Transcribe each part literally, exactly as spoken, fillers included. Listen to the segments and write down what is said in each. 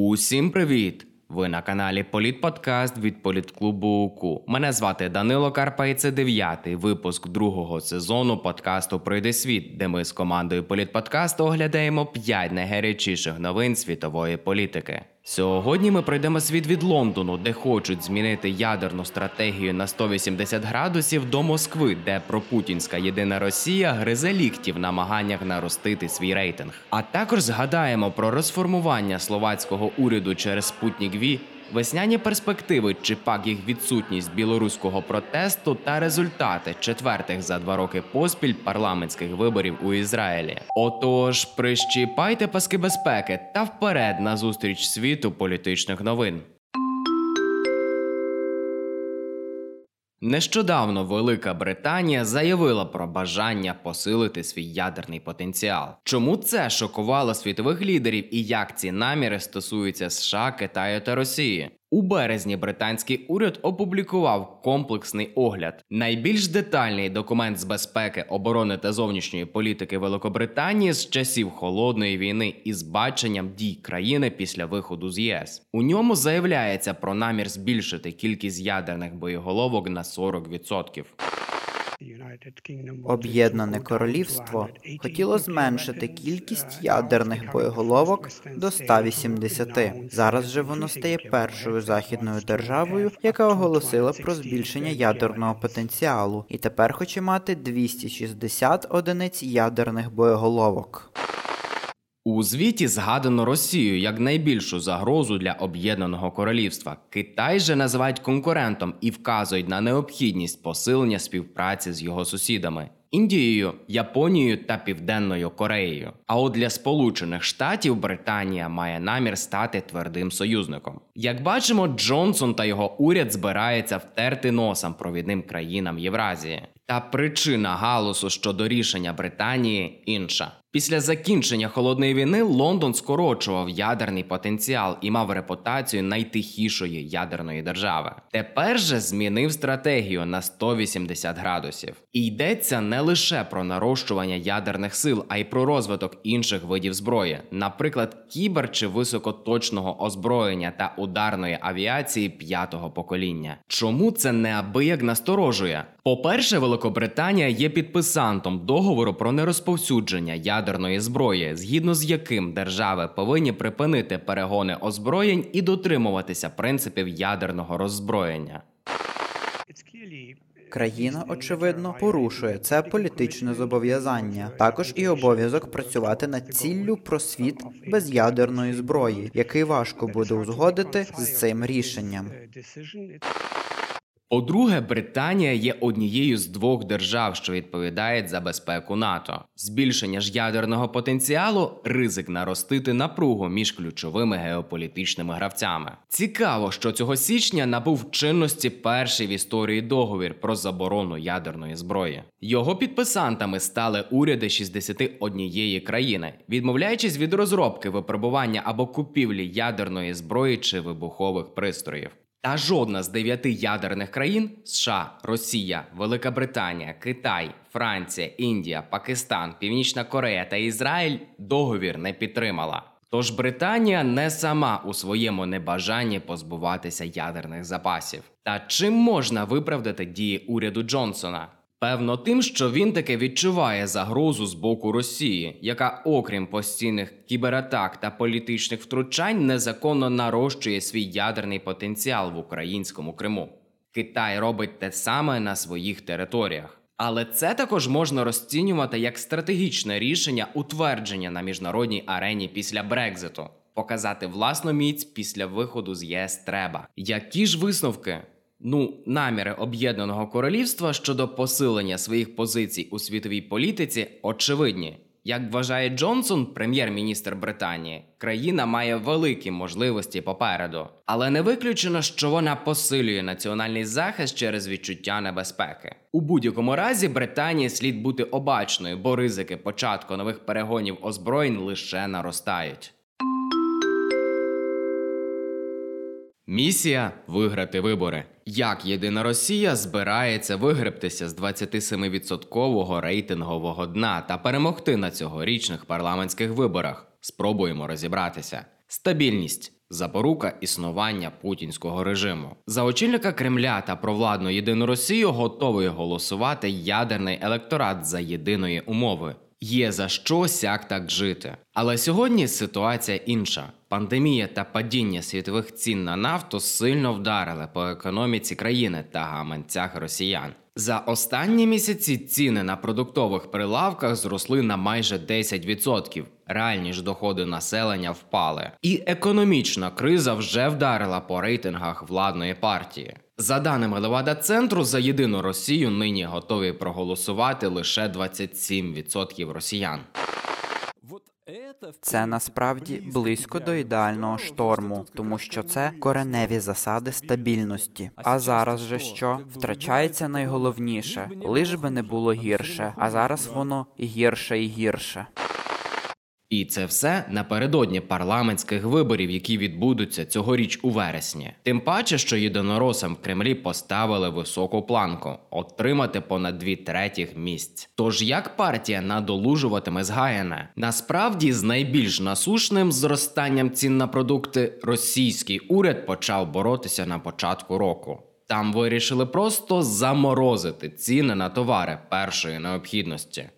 Усім привіт! Ви на каналі Політподкаст від Політклубу УКУ. Мене звати Данило Карпа і це дев'ятий випуск другого сезону подкасту «Пройди світ», де ми з командою Політподкасту оглядаємо п'ять найгарячіших новин світової політики. Сьогодні ми пройдемо світ від Лондону, де хочуть змінити ядерну стратегію на сто вісімдесят градусів, до Москви, де пропутінська єдина Росія гризе лікті в намаганнях наростити свій рейтинг. А також згадаємо про розформування словацького уряду через Спутник Ві, весняні перспективи чи пак їх відсутність білоруського протесту та результати четвертих за два роки поспіль парламентських виборів у Ізраїлі. Отож, прищіпайте паски безпеки та вперед на зустріч світу політичних новин. Нещодавно Велика Британія заявила про бажання посилити свій ядерний потенціал. Чому це шокувало світових лідерів і як ці наміри стосуються США, Китаю та Росії? У березні британський уряд опублікував комплексний огляд. Найбільш детальний документ з безпеки, оборони та зовнішньої політики Великобританії з часів Холодної війни із баченням дій країни після виходу з ЄС. У ньому заявляється про намір збільшити кількість ядерних боєголовок на сорок відсотків. Об'єднане Королівство хотіло зменшити кількість ядерних боєголовок до ста вісімдесяти. Зараз же воно стає першою західною державою, яка оголосила про збільшення ядерного потенціалу, і тепер хоче мати двісті шістдесят одиниць ядерних боєголовок. У звіті згадано Росію як найбільшу загрозу для Об'єднаного Королівства. Китай же називають конкурентом і вказують на необхідність посилення співпраці з його сусідами – Індією, Японією та Південною Кореєю. А от для Сполучених Штатів Британія має намір стати твердим союзником. Як бачимо, Джонсон та його уряд збираються втерти носом провідним країнам Євразії. Та причина галасу щодо рішення Британії інша. Після закінчення Холодної війни Лондон скорочував ядерний потенціал і мав репутацію найтихішої ядерної держави. Тепер же змінив стратегію на сто вісімдесят градусів. І йдеться не лише про нарощування ядерних сил, а й про розвиток інших видів зброї. Наприклад, кібер- чи високоточного озброєння та ударної авіації п'ятого покоління. Чому це неабияк насторожує? По-перше, Великобританія є підписантом договору про нерозповсюдження ядерної зброї, згідно з яким держави повинні припинити перегони озброєнь і дотримуватися принципів ядерного роззброєння. Країна, очевидно, порушує це політичне зобов'язання. Також і обов'язок працювати над ціллю про світ без ядерної зброї, який важко буде узгодити з цим рішенням. По-друге, Британія є однією з двох держав, що відповідають за безпеку НАТО. Збільшення ж ядерного потенціалу – ризик наростити напругу між ключовими геополітичними гравцями. Цікаво, що цього січня набув чинності перший в історії договір про заборону ядерної зброї. Його підписантами стали уряди шістдесят однієї країни, відмовляючись від розробки, випробування або купівлі ядерної зброї чи вибухових пристроїв. Та жодна з дев'яти ядерних країн – США, Росія, Велика Британія, Китай, Франція, Індія, Пакистан, Північна Корея та Ізраїль – договір не підтримала. Тож Британія не сама у своєму небажанні позбуватися ядерних запасів. Та чим можна виправдати дії уряду Джонсона? Певно тим, що він таки відчуває загрозу з боку Росії, яка, окрім постійних кібератак та політичних втручань, незаконно нарощує свій ядерний потенціал в українському Криму. Китай робить те саме на своїх територіях. Але це також можна розцінювати як стратегічне рішення утвердження на міжнародній арені після Брекзиту. Показати власну міць після виходу з ЄС треба. Які ж висновки? Ну, наміри Об'єднаного Королівства щодо посилення своїх позицій у світовій політиці очевидні. Як вважає Джонсон, прем'єр-міністр Британії, країна має великі можливості попереду. Але не виключено, що вона посилює національний захист через відчуття небезпеки. У будь-якому разі Британії слід бути обачною, бо ризики початку нових перегонів озброєнь лише наростають. Місія – виграти вибори. Як єдина Росія збирається вигребтися з двадцятисемивідсоткового рейтингового дна та перемогти на цьогорічних парламентських виборах? Спробуємо розібратися. Стабільність. запорука існування путінського режиму. За очільника Кремля та провладну Єдину Росію готовий голосувати ядерний електорат за єдиної умови. Є за що сяк так жити. Але сьогодні ситуація інша. Пандемія та падіння світових цін на нафту сильно вдарили по економіці країни та гаманцях росіян. За останні місяці ціни на продуктових прилавках зросли на майже десять відсотків. Реальні ж доходи населення впали. І економічна криза вже вдарила по рейтингах владної партії. За даними Левада-центру, за Єдину Росію нині готові проголосувати лише двадцять сім відсотків росіян. Це насправді близько до ідеального шторму, тому що це кореневі засади стабільності. А зараз же що? Втрачається найголовніше. Лиш би не було гірше, а зараз воно гірше і гірше. І це все напередодні парламентських виборів, які відбудуться цьогоріч у вересні. Тим паче, що єдиноросам в Кремлі поставили високу планку – отримати понад дві третіх місць. Тож як партія надолужуватиме згаяне? Насправді, з найбільш насушним зростанням цін на продукти російський уряд почав боротися на початку року. Там вирішили просто заморозити ціни на товари першої необхідності.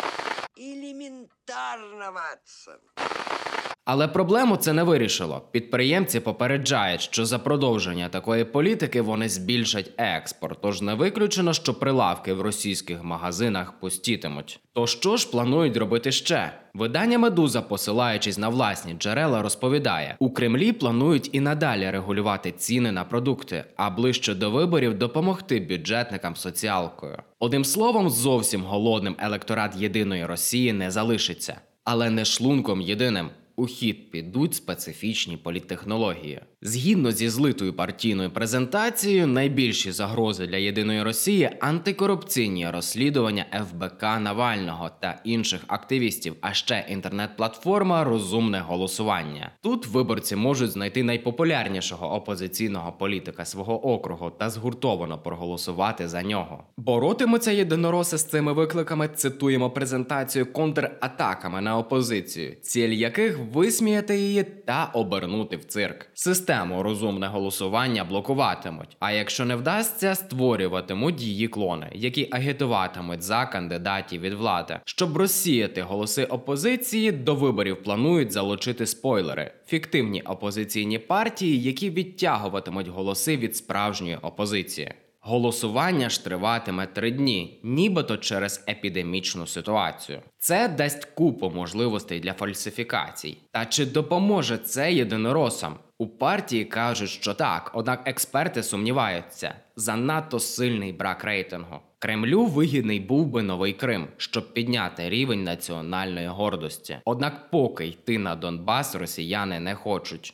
Але проблему це не вирішило. Підприємці попереджають, що за продовження такої політики вони збільшать експорт, тож не виключено, що прилавки в російських магазинах пустітимуть. То що ж планують робити ще? Видання «Медуза», посилаючись на власні джерела, розповідає, у Кремлі планують і надалі регулювати ціни на продукти, а ближче до виборів допомогти бюджетникам соціалкою. Одним словом, зовсім голодним електорат Єдиної Росії не залишиться. Але не шлунком єдиним. У хід підуть специфічні політтехнології. Згідно зі злитою партійною презентацією, найбільші загрози для Єдиної Росії – антикорупційні розслідування еф бе ка Навального та інших активістів, а ще інтернет-платформа «Розумне голосування». Тут виборці можуть знайти найпопулярнішого опозиційного політика свого округу та згуртовано проголосувати за нього. Боротимуться єдинороси з цими викликами, цитуємо презентацію, контратаками на опозицію, ціль яких висміяти її та обернути в цирк. Систему «Розумне голосування» блокуватимуть, а якщо не вдасться, створюватимуть її клони, які агітуватимуть за кандидатів від влади. Щоб розсіяти голоси опозиції, до виборів планують залучити спойлери – фіктивні опозиційні партії, які відтягуватимуть голоси від справжньої опозиції. Голосування ж триватиме три дні, нібито через епідемічну ситуацію. Це дасть купу можливостей для фальсифікацій. Та чи допоможе це єдиноросам? У партії кажуть, що так, однак експерти сумніваються. Занадто сильний брак рейтингу. Кремлю вигідний був би новий Крим, щоб підняти рівень національної гордості. Однак поки йти на Донбас росіяни не хочуть.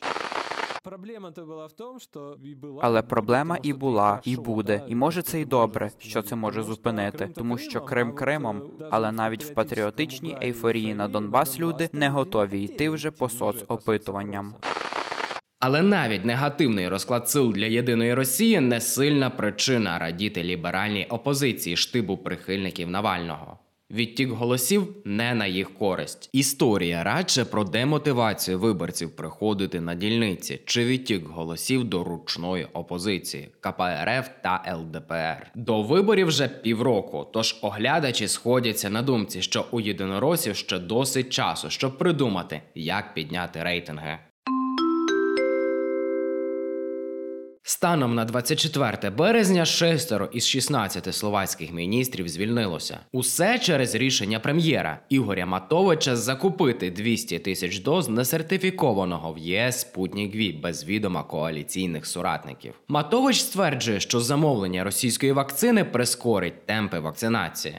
Але проблема і була, і буде. І може це й добре, що це може зупинити. Тому що Крим Кримом, але навіть в патріотичній ейфорії на Донбас люди не готові йти вже по соцопитуванням. Але навіть негативний розклад сил для Єдиної Росії не сильна причина радіти ліберальній опозиції штибу прихильників Навального. Відтік голосів не на їх користь. Історія радше про демотивацію виборців приходити на дільниці чи відтік голосів до ручної опозиції – ка пе ер еф та ел де пе ер. До виборів вже півроку, тож оглядачі сходяться на думці, що у єдиноросів ще досить часу, щоб придумати, як підняти рейтинги. Станом на двадцять четверте березня шестеро із шістнадцяти словацьких міністрів звільнилося. Усе через рішення прем'єра Ігоря Матовича закупити двісті тисяч доз несертифікованого в є ес «Спутнік Ві» без відома коаліційних соратників. Матович стверджує, що замовлення російської вакцини прискорить темпи вакцинації.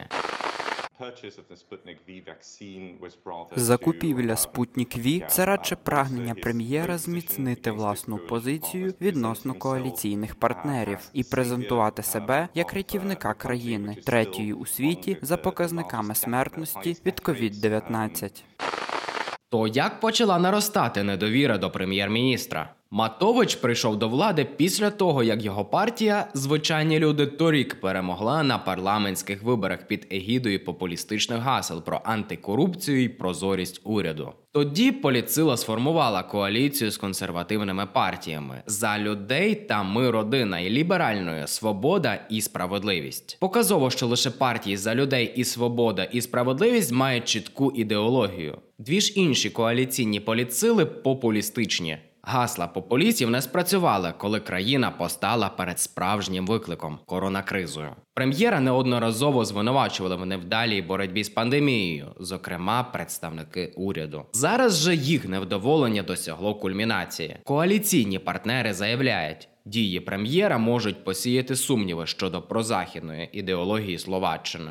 Закупівля «Спутнік Ві» – це радше прагнення прем'єра зміцнити власну позицію відносно коаліційних партнерів і презентувати себе як рятівника країни, третьої у світі за показниками смертності від ковід дев'ятнадцять. То як почала наростати недовіра до прем'єр-міністра? Матович прийшов до влади після того, як його партія «Звичайні люди» торік перемогла на парламентських виборах під егідою популістичних гасел про антикорупцію і прозорість уряду. Тоді політсила сформувала коаліцію з консервативними партіями «За людей» та «Ми родина» і ліберальною «Свобода» і «Справедливість». Показово, що лише партії «За людей» і «Свобода» і «Справедливість» мають чітку ідеологію. Дві ж інші коаліційні політсили популістичні. Гасла популістів не спрацювали, коли країна постала перед справжнім викликом – коронакризою. Прем'єра неодноразово звинувачували в невдалій боротьбі з пандемією, зокрема представники уряду. Зараз же їх невдоволення досягло кульмінації. Коаліційні партнери заявляють, дії прем'єра можуть посіяти сумніви щодо прозахідної ідеології Словаччини.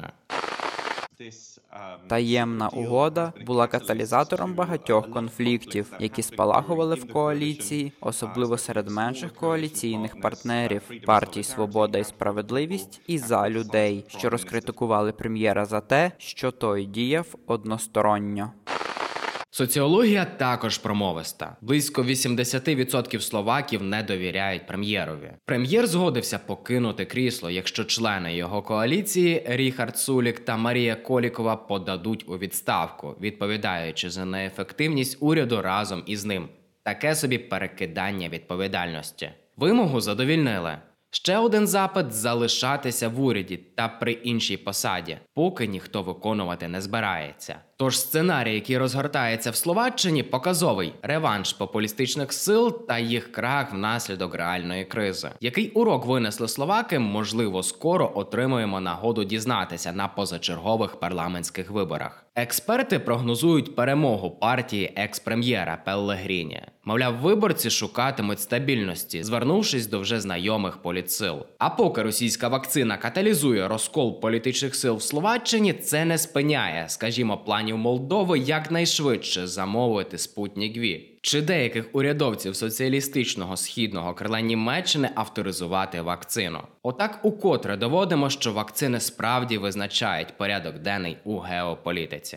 Таємна угода була каталізатором багатьох конфліктів, які спалахували в коаліції, особливо серед менших коаліційних партнерів – партій «Свобода» і «Справедливість» і «За людей», що розкритикували прем'єра за те, що той діяв односторонньо. Соціологія також промовиста. Близько вісімдесят відсотків словаків не довіряють прем'єрові. Прем'єр згодився покинути крісло, якщо члени його коаліції Ріхард Сулік та Марія Колікова подадуть у відставку, відповідаючи за неефективність уряду разом із ним. Таке собі перекидання відповідальності. Вимогу задовільнили. Ще один запит – залишатися в уряді та при іншій посаді, поки ніхто виконувати не збирається. Тож сценарій, який розгортається в Словаччині, показовий – реванш популістичних сил та їх крах внаслідок реальної кризи. Який урок винесли словаки, можливо, скоро отримуємо нагоду дізнатися на позачергових парламентських виборах. Експерти прогнозують перемогу партії екс-прем'єра Пеллегріні. Мовляв, виборці шукатимуть стабільності, звернувшись до вже знайомих політсил. А поки російська вакцина каталізує розкол політичних сил в Словаччині, це не спиняє, скажімо, планів Молдови якнайшвидше замовити Спутнік Ві. Чи деяких урядовців соціалістичного східного крила Німеччини авторизувати вакцину. Отак укотре доводимо, що вакцини справді визначають порядок денний у геополітиці.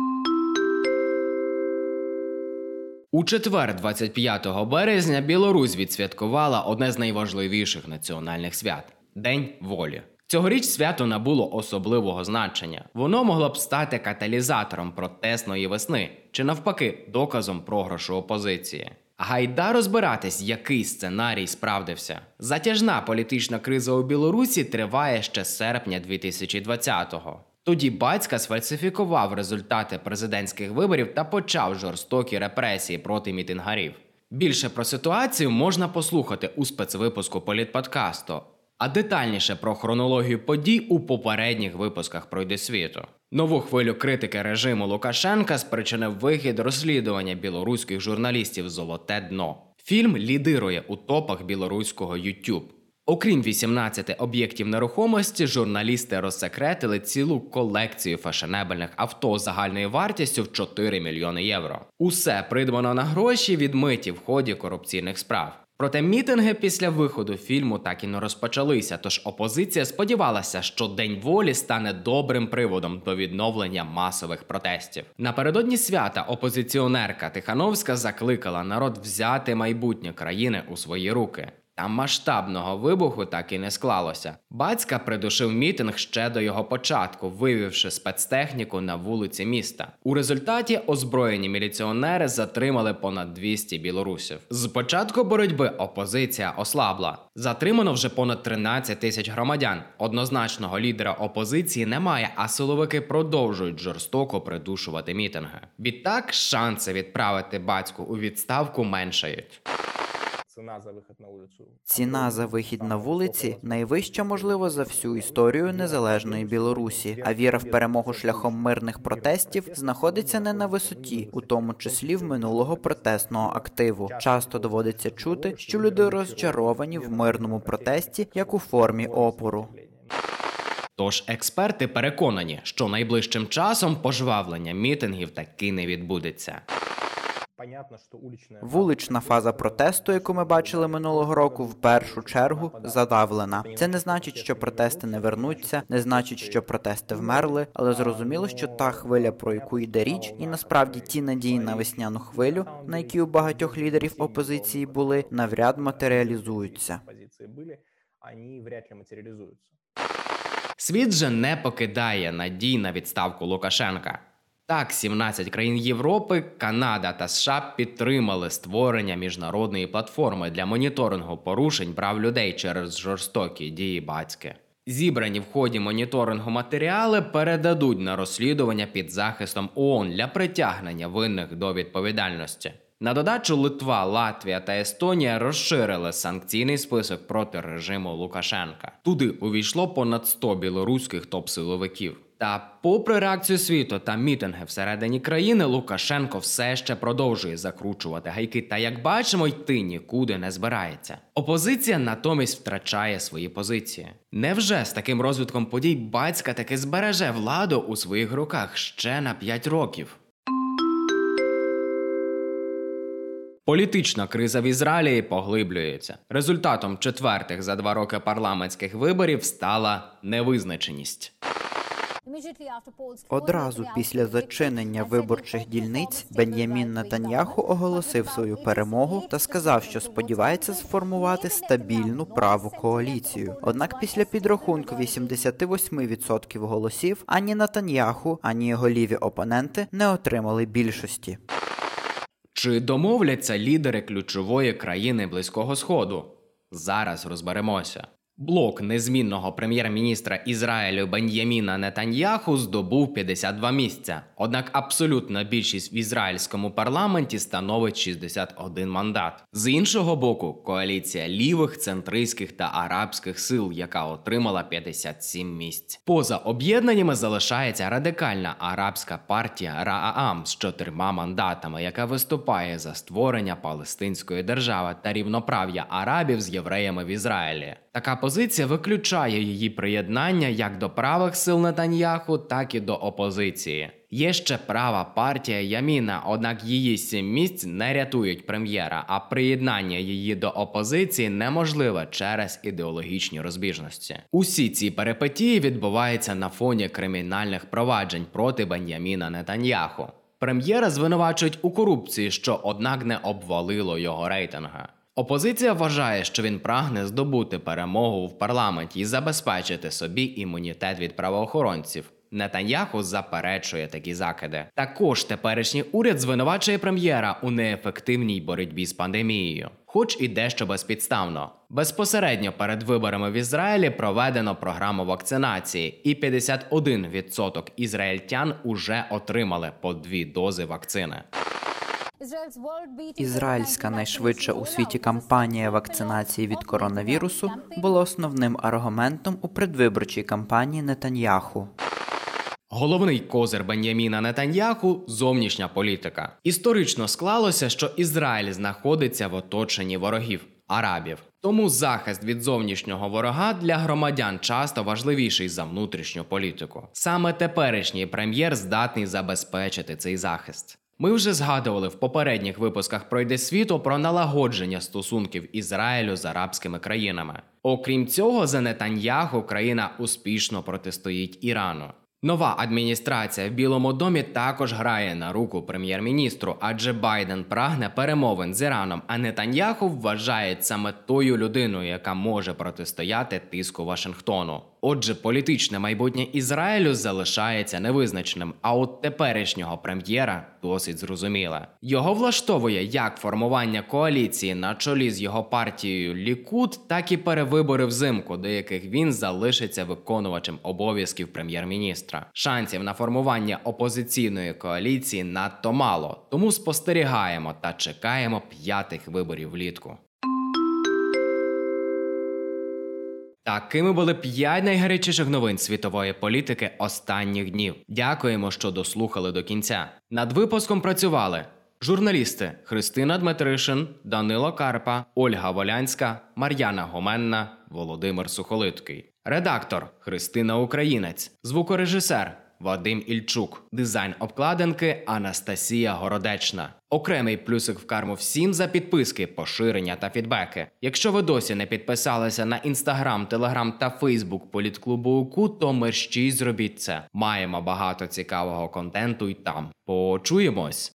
У четвер, двадцять п'ятого березня, Білорусь відсвяткувала одне з найважливіших національних свят – День волі. Цьогоріч свято набуло особливого значення. Воно могло б стати каталізатором протестної весни, чи навпаки, доказом програшу опозиції. Гайда розбиратись, який сценарій справдився. Затяжна політична криза у Білорусі триває ще з серпня дві тисячі двадцятого. Тоді Бацька сфальсифікував результати президентських виборів та почав жорстокі репресії проти мітингарів. Більше про ситуацію можна послухати у спецвипуску Політподкасту, а детальніше про хронологію подій у попередніх випусках «Пройди світу». Нову хвилю критики режиму Лукашенка спричинив вихід розслідування білоруських журналістів «Золоте дно». Фільм лідирує у топах білоруського YouTube. Окрім вісімнадцяти об'єктів нерухомості, журналісти розсекретили цілу колекцію фешенебельних авто загальною вартістю в чотири мільйони євро. Усе придбано на гроші, відмиті в ході корупційних справ. Проте мітинги після виходу фільму так і не розпочалися, тож опозиція сподівалася, що День волі стане добрим приводом до відновлення масових протестів. Напередодні свята опозиціонерка Тихановська закликала народ взяти майбутнє країни у свої руки. Та масштабного вибуху так і не склалося. Бацька придушив мітинг ще до його початку, вивівши спецтехніку на вулиці міста. У результаті озброєні міліціонери затримали понад двісті білорусів. З початку боротьби опозиція ослабла. Затримано вже понад тринадцять тисяч громадян. Однозначного лідера опозиції немає, а силовики продовжують жорстоко придушувати мітинги. Відтак, шанси відправити Бацьку у відставку меншають. Ціна за вихід на вулицю. Ціна за вихід на вулиці найвища, можливо, за всю історію незалежної Білорусі, а віра в перемогу шляхом мирних протестів знаходиться не на висоті, у тому числі в минулого протестного активу. Часто доводиться чути, що люди розчаровані в мирному протесті, як у формі опору. Тож експерти переконані, що найближчим часом пожвавлення мітингів таки не відбудеться. Понятно, що улична Вулична фаза протесту, яку ми бачили минулого року, в першу чергу задавлена. Це не значить, що протести не вернуться, не значить, що протести вмерли, але зрозуміло, що та хвиля, про яку йде річ, і насправді ті надії на весняну хвилю, на які у багатьох лідерів опозиції були, навряд матеріалізуються. Вони вряд ли матеріалізуються. Світ же не покидає надій на відставку Лукашенка. Так, сімнадцять країн Європи, Канада та США підтримали створення міжнародної платформи для моніторингу порушень прав людей через жорстокі дії батьки. Зібрані в ході моніторингу матеріали передадуть на розслідування під захистом ООН для притягнення винних до відповідальності. На додачу Литва, Латвія та Естонія розширили санкційний список проти режиму Лукашенка. Туди увійшло понад сто білоруських топ-силовиків. Та попри реакцію світу та мітинги всередині країни, Лукашенко все ще продовжує закручувати гайки та, як бачимо, йти нікуди не збирається. Опозиція натомість втрачає свої позиції. Невже з таким розвитком подій батька таки збереже владу у своїх руках ще на п'ять років? Політична криза в Ізраїлі поглиблюється. Результатом четвертих за два роки парламентських виборів стала невизначеність. Одразу після зачинення виборчих дільниць Бен'ямін Нетаньяху оголосив свою перемогу та сказав, що сподівається сформувати стабільну праву коаліцію. Однак після підрахунку вісімдесят вісім відсотків голосів ані Нетаньяху, ані його ліві опоненти не отримали більшості. Чи домовляться лідери ключової країни Близького Сходу? Зараз розберемося. Блок незмінного прем'єр-міністра Ізраїлю Бен'яміна Нетаньяху здобув п'ятдесят два місця. Однак абсолютна більшість в ізраїльському парламенті становить шістдесят один мандат. З іншого боку, коаліція лівих, центристських та арабських сил, яка отримала п'ятдесят сім місць. Поза об'єднаннями залишається радикальна арабська партія Ра'ам з чотирма мандатами, яка виступає за створення палестинської держави та рівноправ'я арабів з євреями в Ізраїлі. Така позиція виключає її приєднання як до правих сил Нетаньяху, так і до опозиції. Є ще права партія Яміна, однак її сім місць не рятують прем'єра, а приєднання її до опозиції неможливе через ідеологічні розбіжності. Усі ці перипетії відбуваються на фоні кримінальних проваджень проти Бен'яміна Нетаньяху. Прем'єра звинувачують у корупції, що, однак, не обвалило його рейтинга. Опозиція вважає, що він прагне здобути перемогу в парламенті і забезпечити собі імунітет від правоохоронців. Нетаньяху заперечує такі закиди. Також теперішній уряд звинувачує прем'єра у неефективній боротьбі з пандемією. Хоч і дещо безпідставно. Безпосередньо перед виборами в Ізраїлі проведено програму вакцинації, і п'ятдесят один відсоток ізраїльтян уже отримали по дві дози вакцини. Ізраїльська найшвидша у світі кампанія вакцинації від коронавірусу була основним аргументом у предвиборчій кампанії Нетаньяху. Головний козир Бен'яміна Нетаньяху – зовнішня політика. Історично склалося, що Ізраїль знаходиться в оточенні ворогів – арабів. Тому захист від зовнішнього ворога для громадян часто важливіший за внутрішню політику. Саме теперішній прем'єр здатний забезпечити цей захист. Ми вже згадували в попередніх випусках «Пройди світу» про налагодження стосунків Ізраїлю з арабськими країнами. Окрім цього, за Нетаньяху країна успішно протистоїть Ірану. Нова адміністрація в Білому домі також грає на руку прем'єр-міністру, адже Байден прагне перемовин з Іраном, а Нетаньяху вважає саме тою людиною, яка може протистояти тиску Вашингтону. Отже, політичне майбутнє Ізраїлю залишається невизначеним, а от теперішнього прем'єра досить зрозуміле. Його влаштовує як формування коаліції на чолі з його партією Лікуд, так і перевибори взимку, до яких він залишиться виконувачем обов'язків прем'єр-міністра. Шансів на формування опозиційної коаліції надто мало, тому спостерігаємо та чекаємо п'ятих виборів влітку. Такими були п'ять найгарячіших новин світової політики останніх днів. Дякуємо, що дослухали до кінця. Над випуском працювали журналісти Христина Дмитришин, Данило Карпа, Ольга Волянська, Мар'яна Гоменна, Володимир Сухолиткий. Редактор Христина Українець. Звукорежисер Вадим Ільчук. Дизайн обкладинки – Анастасія Городечна. Окремий плюсик в карму всім за підписки, поширення та фідбеки. Якщо ви досі не підписалися на Інстаграм, Телеграм та Фейсбук Політклубу УКУ, то мерщій зробіть це. Маємо багато цікавого контенту й там. Почуємось!